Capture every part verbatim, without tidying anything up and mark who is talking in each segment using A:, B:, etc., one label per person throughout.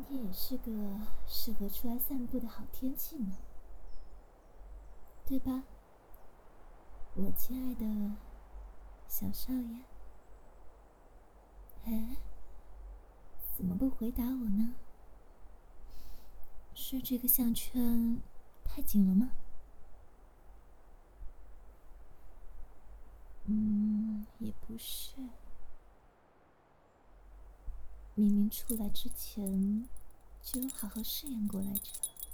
A: 天也是个适合出来散步的好天气呢，对吧，我亲爱的小少爷？哎，怎么不回答我呢？是这个项圈太紧了吗？嗯，也不是。明明出来之前就有好好试验过来着。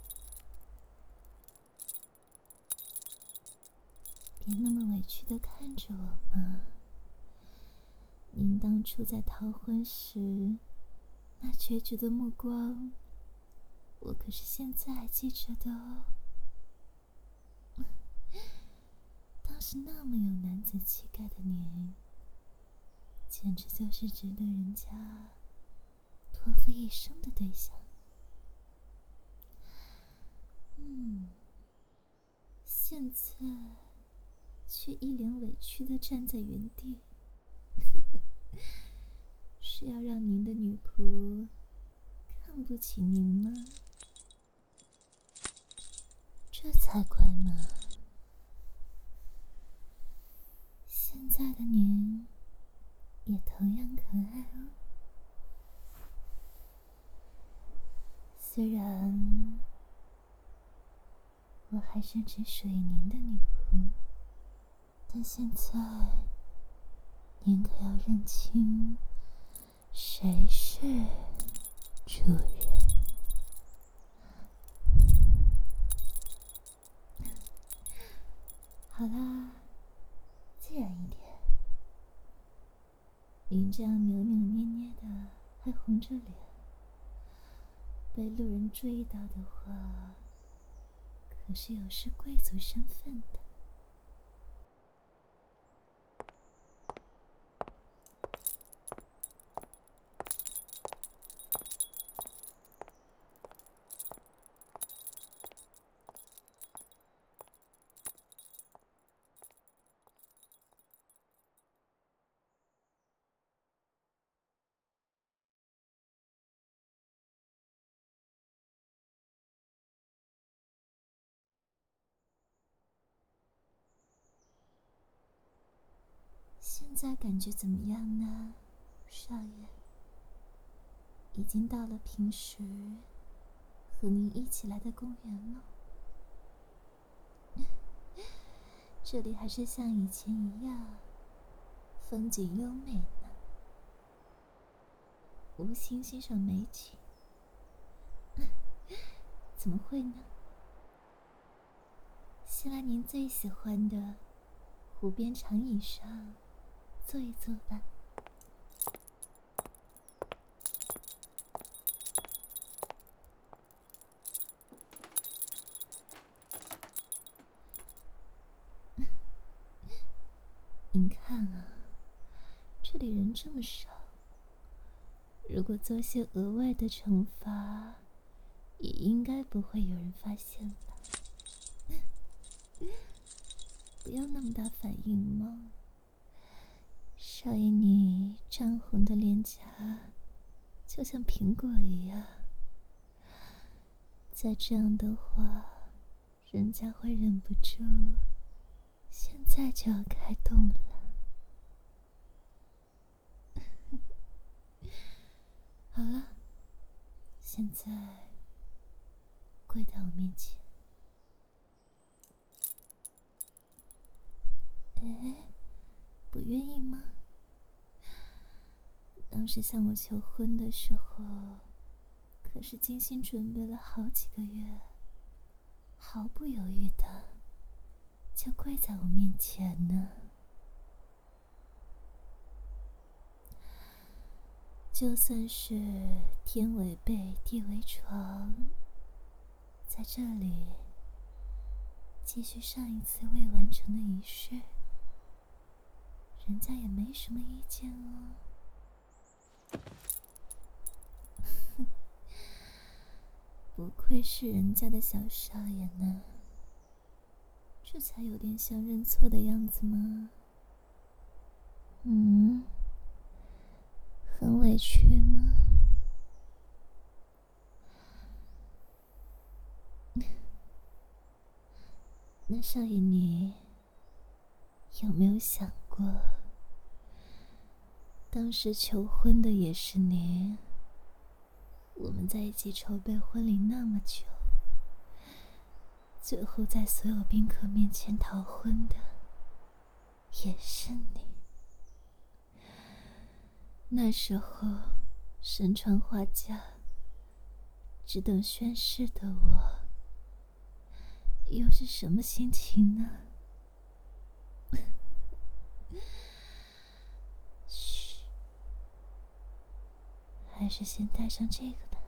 A: 别那么委屈地看着我嘛。您当初在逃婚时那决绝的目光，我可是现在还记着的哦。当时那么有男子气概的您，简直就是值得人家托付一生的对象。嗯，现在却一脸委屈地站在原地，是要让您的女仆看不起您吗？这才怪嘛！现在的您也同样可爱哦。虽然我还是只属于您的女仆，但现在您可要认清谁是主人。好啦，自然一点。您这样扭扭捏捏的，还红着脸，被路人追到的话，可是有失贵族身份的。现在感觉怎么样呢，少爷？已经到了平时和您一起来的公园了。这里还是像以前一样，风景优美呢。无心欣赏美景，怎么会呢？先来您最喜欢的湖边长椅上坐一坐吧。您看啊，这里人这么少，如果做些额外的惩罚，也应该不会有人发现吧。不要那么大反应嘛，少爷你涨红的脸颊就像苹果一样，再这样的话，人家会忍不住现在就要开动了。好了，现在跪在我面前。哎，不愿意吗？当时向我求婚的时候，可是精心准备了好几个月，毫不犹豫的就跪在我面前呢。就算是天为被，地为床，在这里继续上一次未完成的仪式，人家也没什么意见哦。不愧是人家的小少爷呢，这才有点像认错的样子吗？嗯，很委屈吗？ 那少爷，你有没有想过，当时求婚的也是您，我们在一起筹备婚礼那么久，最后在所有宾客面前逃婚的也是你。那时候身穿花嫁只等宣誓的我，又是什么心情呢？嘘，还是先戴上这个吧。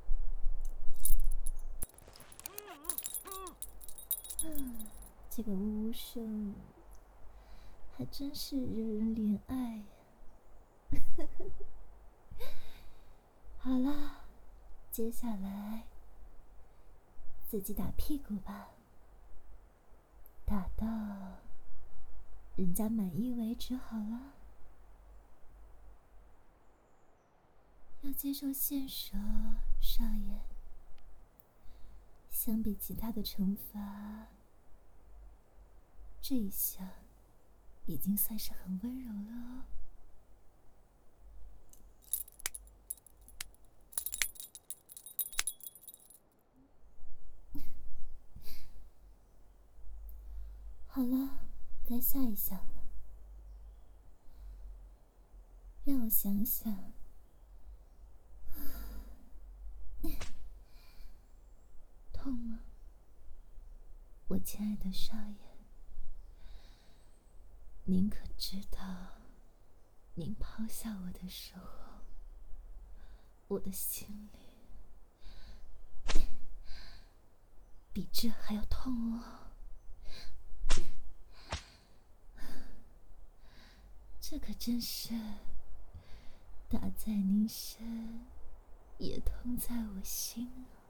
A: 嗯，这个呜呜声还真是惹人怜爱呀。好啦，接下来自己打屁股吧，打到人家满意为止好了。要接受现实哦，少爷。相比其他的惩罚，这一下已经算是很温柔了哦。好了，该下一项了。让我想想。痛吗？我亲爱的少爷，您可知道，您抛下我的时候，我的心里比这还要痛哦。这可真是打在您身，也痛在我心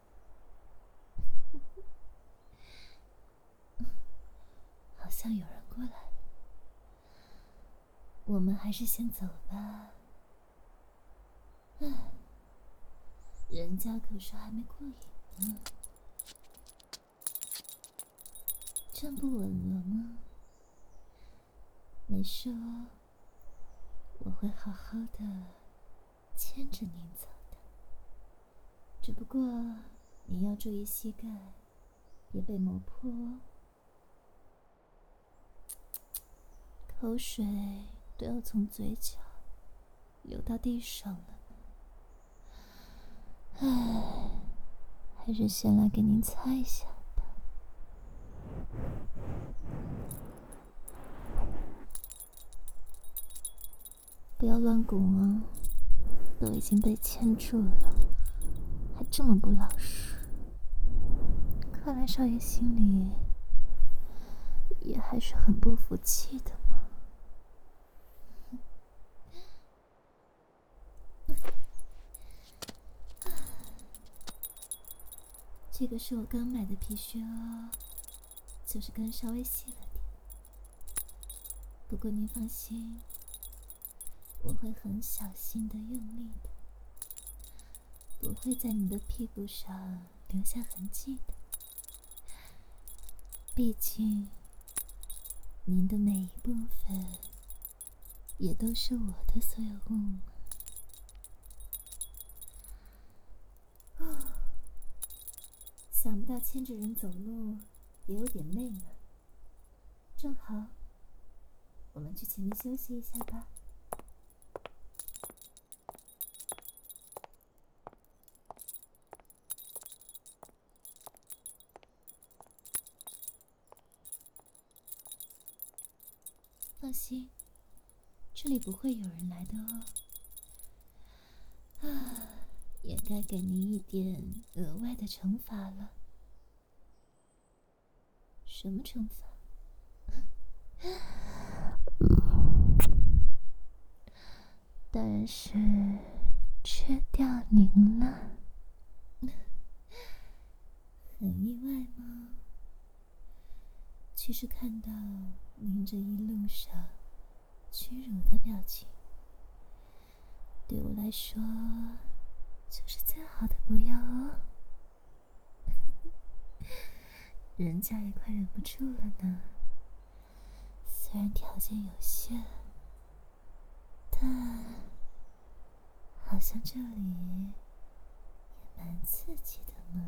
A: 啊。好像有人过来了，我们还是先走吧。唉，人家可是还没过瘾呢。站不稳了吗？没事哦，我会好好的牵着您走的。只不过你要注意膝盖，别被磨破哦。口水都要从嘴角流到地上了呢。唉，还是先来给您擦一下吧。不要乱拱啊，都已经被牵住了，还这么不老实。看来少爷心里也还是很不服气的嘛。这个是我刚买的皮靴哦，就是跟稍微细了点。不过您放心，我会很小心的用力的，不会在你的屁股上留下痕迹的。毕竟，您的每一部分也都是我的所有物嘛。哦，想不到牵着人走路也有点累呢。正好，我们去前面休息一下吧。放心，这里不会有人来的哦。啊，也该给您一点额外的惩罚了。什么惩罚？当然是吃掉您了。很意外吗？其实看到您这一路上屈辱的表情，对我来说就是最好的补药哦。 人家也快忍不住了呢。虽然条件有限，但好像这里也蛮刺激的嘛。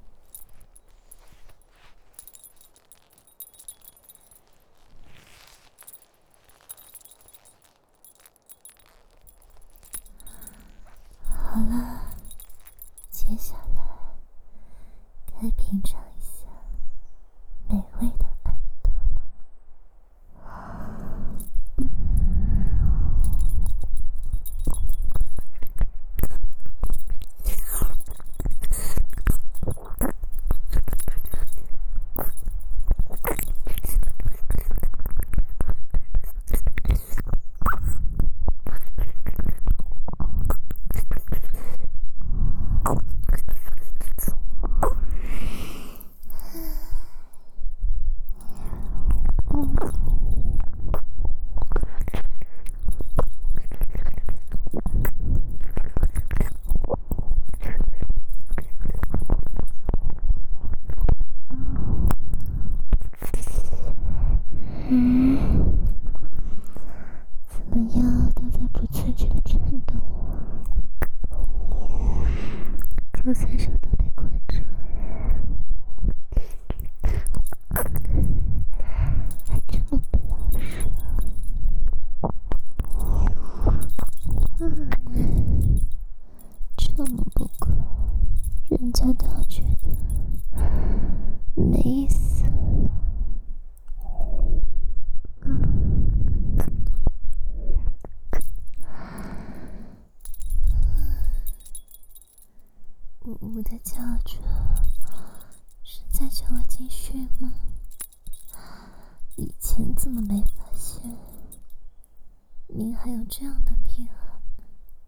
A: 好了，接下来该品尝一下美味的耳朵了。嗯，怎么样都在不自觉的颤抖啊，就算手都被困住了，还这么不老实啊！嗯，这么不乖，人家都要觉得没意思了。呜呜的叫着，是在叫我继续吗？以前怎么没发现您还有这样的癖好呢？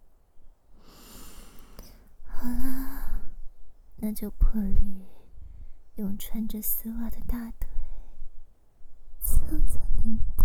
A: 好啦，那就破例用穿着丝袜的大腿蹭蹭您吧。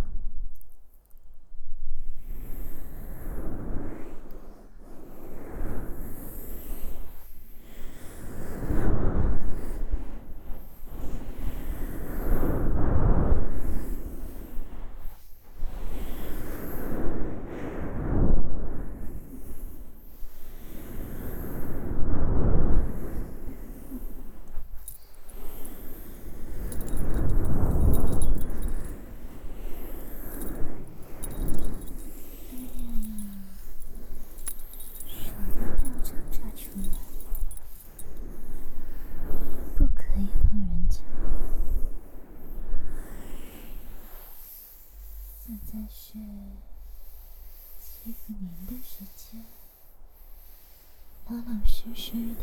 A: 是欺负您的时间，老老实实的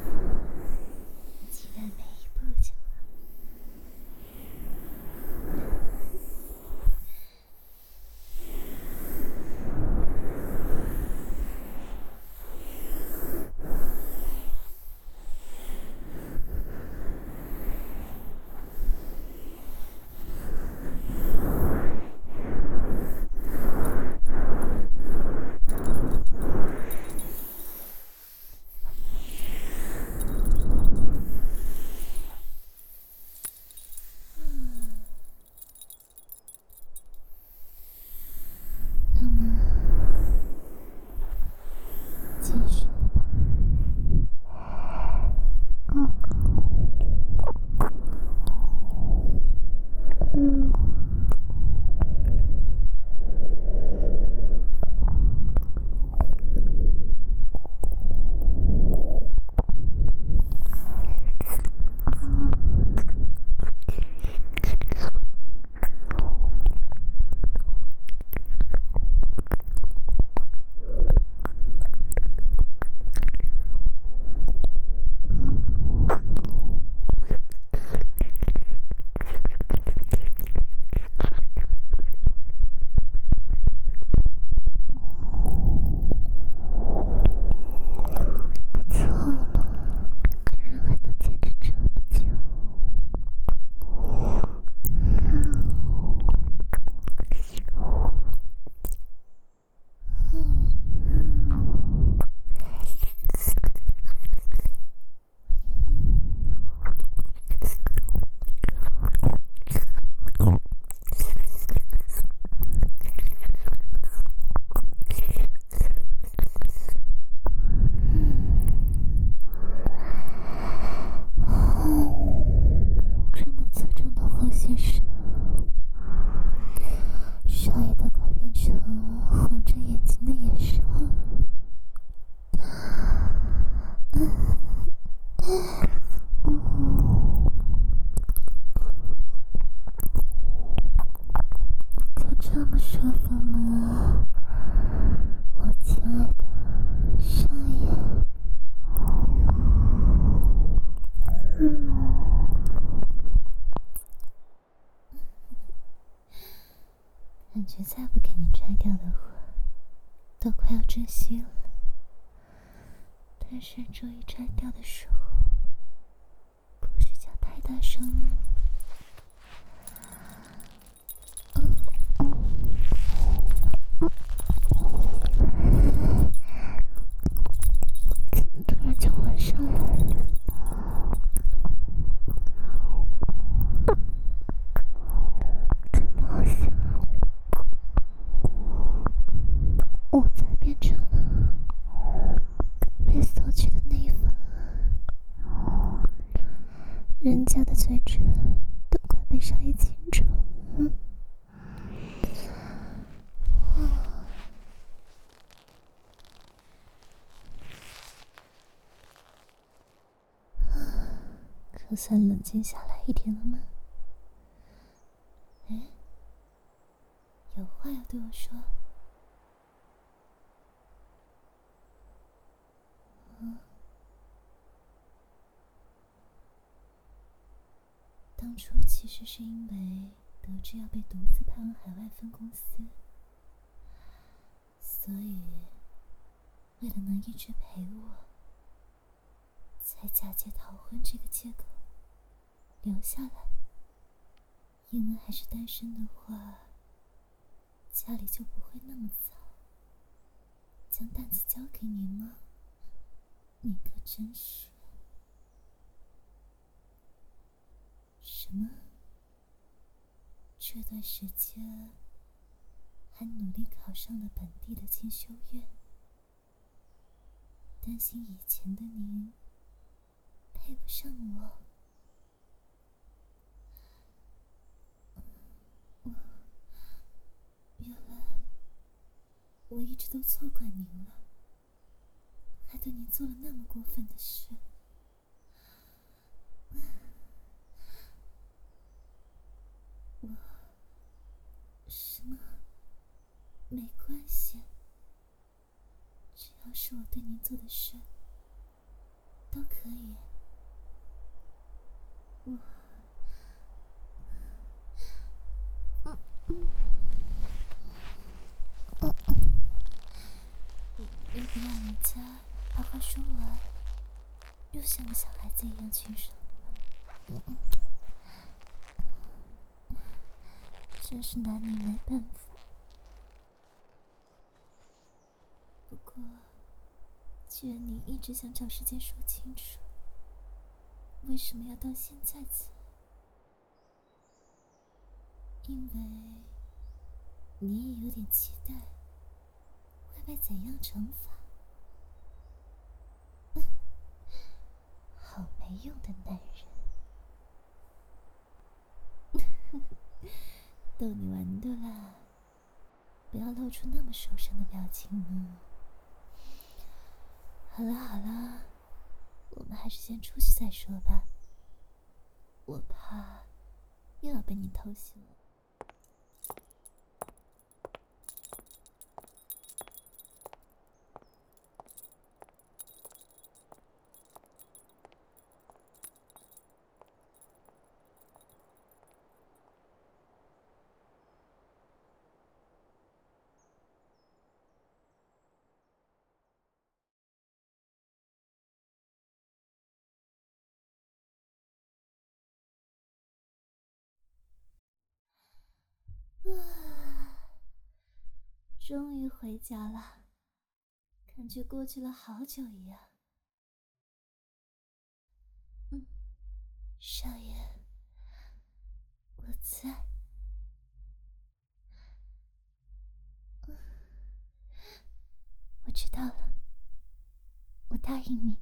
A: 期待每一步就好。 觉再不给你摘掉的话，都快要窒息了。但是注意摘掉的时候，不许叫太大声哦。突然就晚上了。怎么好像我才变成了被索取的那一方？人家的嘴唇都快被上一清楚了。可算冷静下来一点了吗？哎，有话要对我说？嗯，当初其实是因为得知要被独自派往海外分公司，所以为了能一直陪我，才假借逃婚这个借口留下来。因为还是单身的话，家里就不会那么早将担子交给你吗？你可真是……什么？这段时间还努力考上了本地的进修院，担心以前的您配不上我。我原来我一直都错怪您了，还对您做了那么过分的事。我什么没关系，只要是我对您做的事都可以。我嗯嗯嗯嗯，要不让人家把话说完，又像个小孩子一样轻声。嗯嗯，真是拿你没办法。不过，既然你一直想找时间说清楚，为什么要到现在才？因为你也有点期待会被怎样惩罚。嗯，好没用的男人。逗你玩的啦，不要露出那么受伤的表情嘛。好了好了，我们还是先出去再说吧，我怕又要被你偷袭了。啊，终于回家了，感觉过去了好久一样。嗯，少爷，我在。嗯，我知道了，我答应你。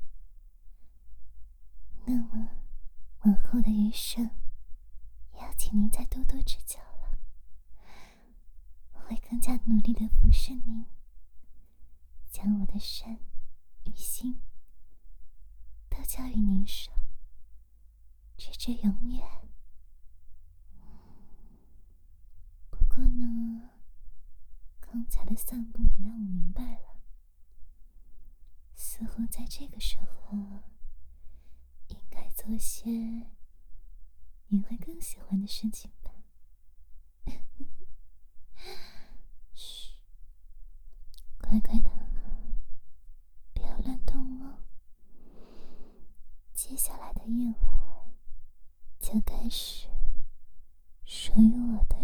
A: 那么，往后的余生，也要请您再多多指教了。我会更加努力地服侍您，将我的身与心都交于您手，直至永远。不过呢，刚才的散步也让我明白了，似乎在这个时候，应该做些你会更喜欢的事情吧。 乖乖躺好，不要乱动哦。接下来的夜晚就开始属于我的